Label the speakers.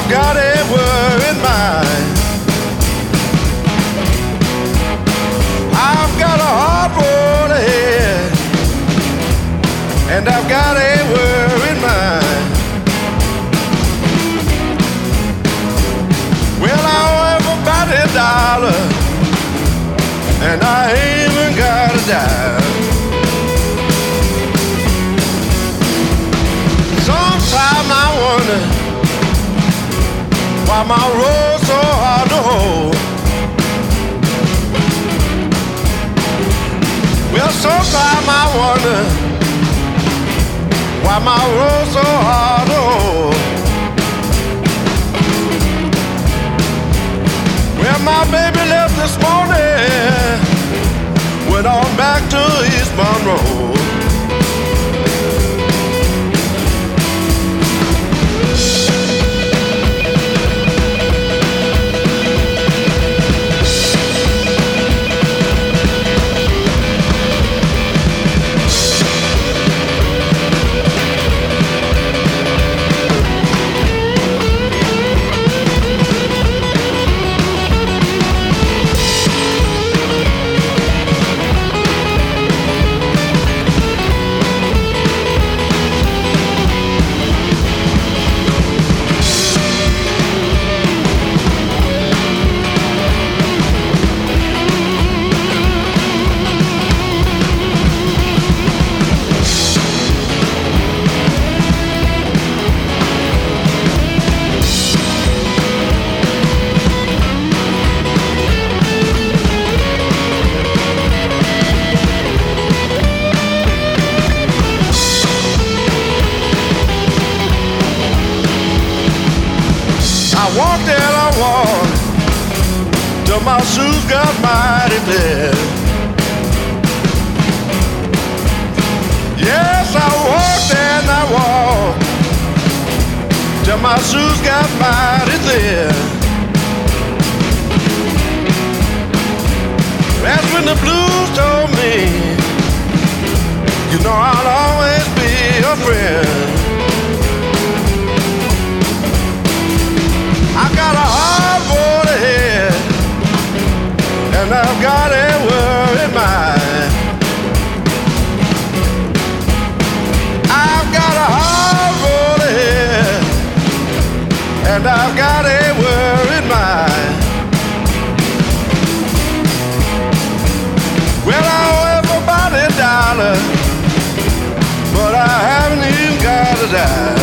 Speaker 1: got a worried mind. I've got a hard road ahead, and I've got a worried mind. Well, I owe everybody $1, and I ain't even got a dime. Sometimes I wonder why my road's so hard to hold. Well, sometimes I wonder why my road's so hard to hold. Well, my baby left this morning, went on back to East Monroe. I walked and I walked till my shoes got mighty bad. Yes, I walked and I walked till my shoes got mighty thin. That's when the blues told me, you know I'll always be a friend. I got a hard road ahead, and I've got a worried mind. I've got a hard road ahead, and I've got a worried mind. Well, I owe everybody $1, but I haven't even got a dime.